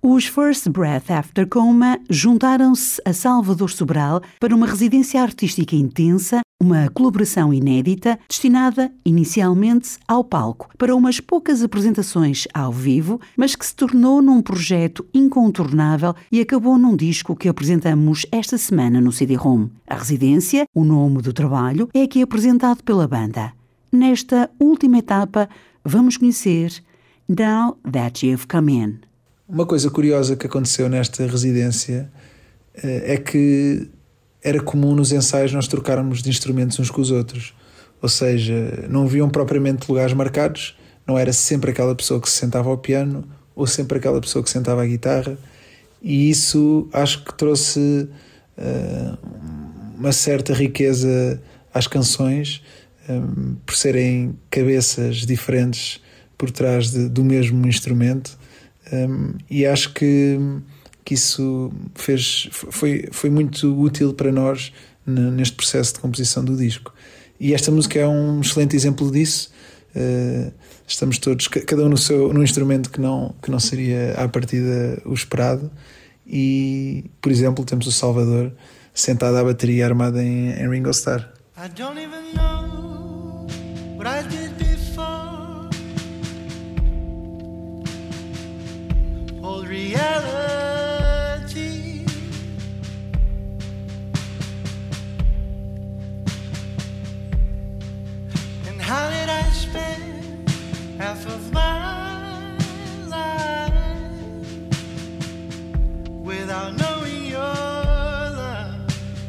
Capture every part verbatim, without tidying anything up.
Os First Breath After Coma juntaram-se a Salvador Sobral para uma residência artística intensa, uma colaboração inédita, destinada inicialmente ao palco, para umas poucas apresentações ao vivo, mas que se tornou num projeto incontornável e acabou num disco que apresentamos esta semana no C D-ROM. A residência, o nome do trabalho, é aqui apresentado pela banda. Nesta última etapa, vamos conhecer Now That You've Come In. Uma coisa curiosa que aconteceu nesta residência é que era comum nos ensaios nós trocarmos de instrumentos uns com os outros. Ou seja, não haviam propriamente lugares marcados, não era sempre aquela pessoa que se sentava ao piano ou sempre aquela pessoa que se sentava à guitarra, e isso acho que trouxe uh, uma certa riqueza às canções, um, por serem cabeças diferentes por trás de, do mesmo instrumento. Um, e acho que, que isso fez, foi, foi muito útil para nós neste processo de composição do disco. E esta música é um excelente exemplo disso. Uh, estamos todos, cada um no seu no instrumento que não, que não seria à partida o esperado. E, por exemplo, temos o Salvador sentado à bateria armada em, em Ringo Starr. I don't even know what I did before. Old reality, and how did I spend half of my life without knowing your love?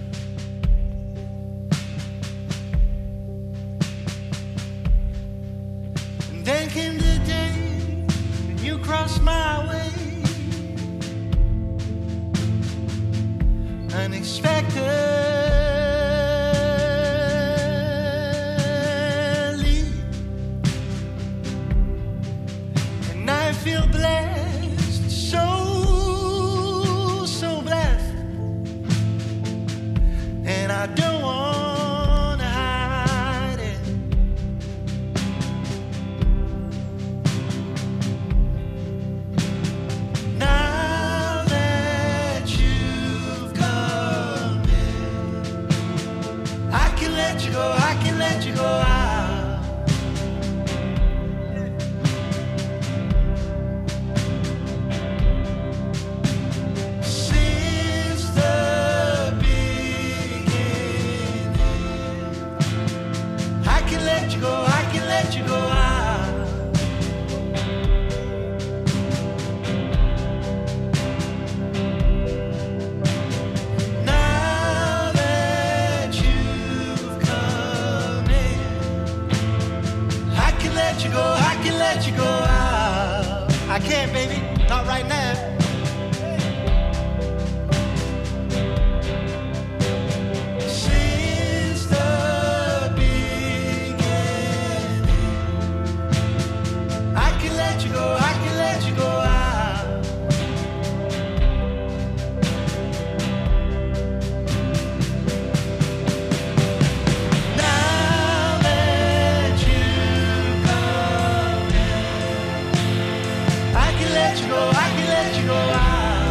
And then came the day when you crossed my way, unexpectedly, and I feel blessed, so, so blessed, and I don't want to hide it. Now that you've come in, I can let you go, I can let you go out. Since the beginning, I can let you go, I can let you go out. Now that you've come in, I can let you go, I can let you go out. I can't, baby, not right now. Since the beginning, I can let you go, I can let you go out. Now that you've come in, I can let you go, I can let you go out.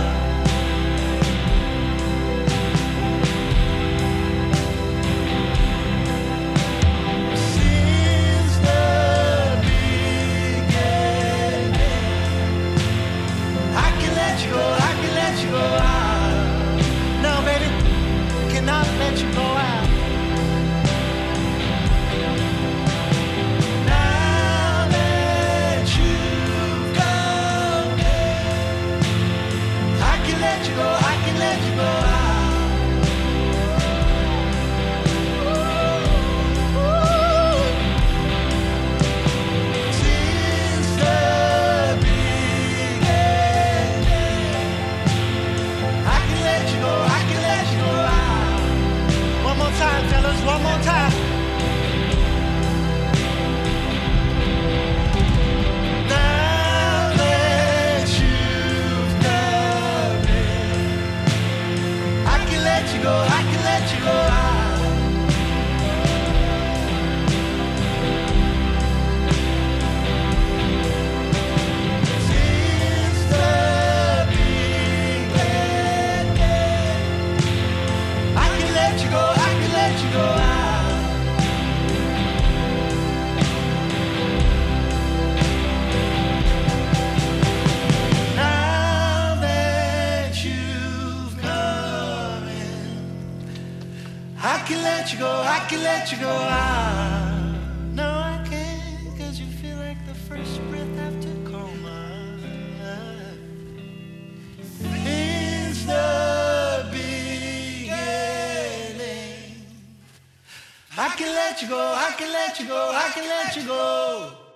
Since the beginning, I can let you go, I can let you go out. No, baby, cannot let you go out. Now that you've come in, I can let you go, I can let you go out. Since the beginning, I can let you go, I can let you go out. One more time, fellas, one more time. Now that you've come in, go, I can let you go. Ah, no, I can't, cause you feel like the first breath after coma. It's the beginning. I can let you go, I can let you go, I can let you go.